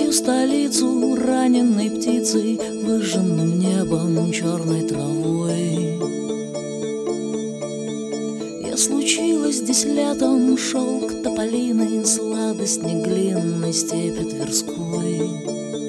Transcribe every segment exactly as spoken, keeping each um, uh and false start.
покидаю столицу раненой птицей, выжженным небом, черной травой. Я случилась здесь летом, шелк тополиный, сладость неглинной степи Тверской.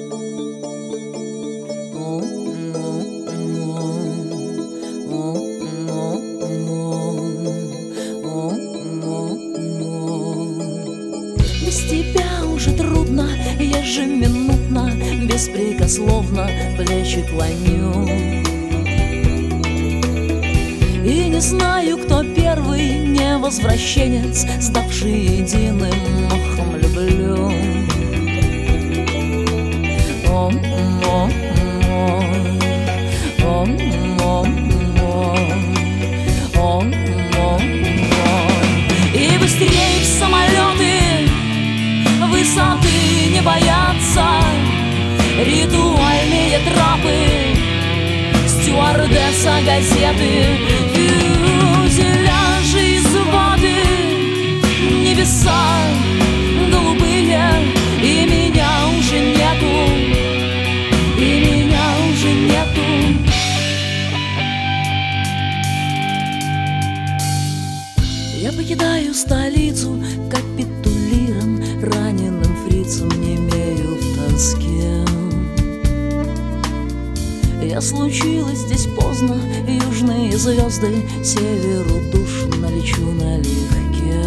Без тебя уже трудно, ежеминутно, беспрекословно плечи клоню. И не знаю, кто первый невозвращенец, сдавший единым махом люблю. О, о, о, о, о, о, о, о. И быстрее в самолеты, высоты не боятся, ритуальные трапы, стюардесса газеты, фюзеляжи из воды, небеса голубые, и меня уже нету, и меня уже нету. Я покидаю столицу капитулиром, раненым фрицем немею в тоске. Я случилась здесь поздно, южные звезды, северу душно лечу налегке.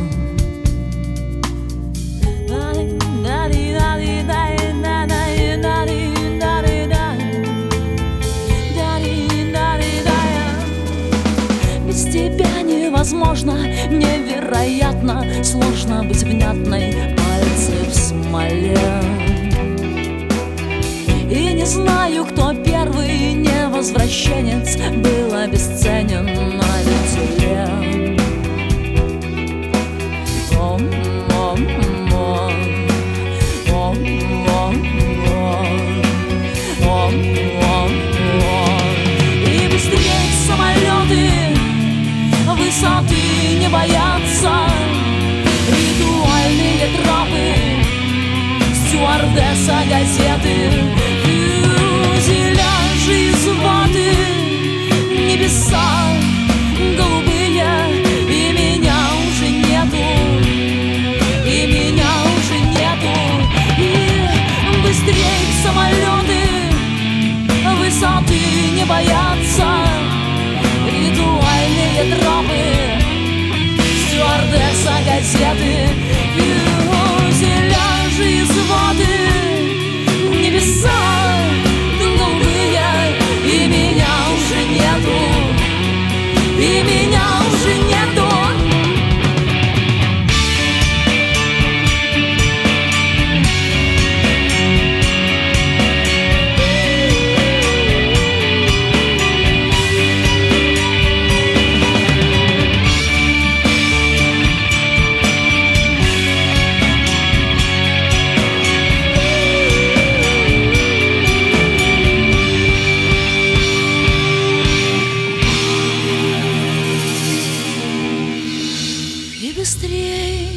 Без тебя невозможно, невероятно, сложно быть внятной, пальцы в смоле. И не знаю, кто первый невозвращенец был обесценен на вертеле. О, о, о, о, о, о, о, о. И быстрее самолеты, высоты не боятся, ритуальные трапы, стюардесса газеты, фюзеляжи из воды, небеса голубые, и меня уже нету, и меня уже нету. И быстрее самолеты, высоты не боятся, ритуальные тропы, стюардесса газеты, фюзеляжи из воды, небеса голубые, и меня уже нету, и меня уже нету. И быстрей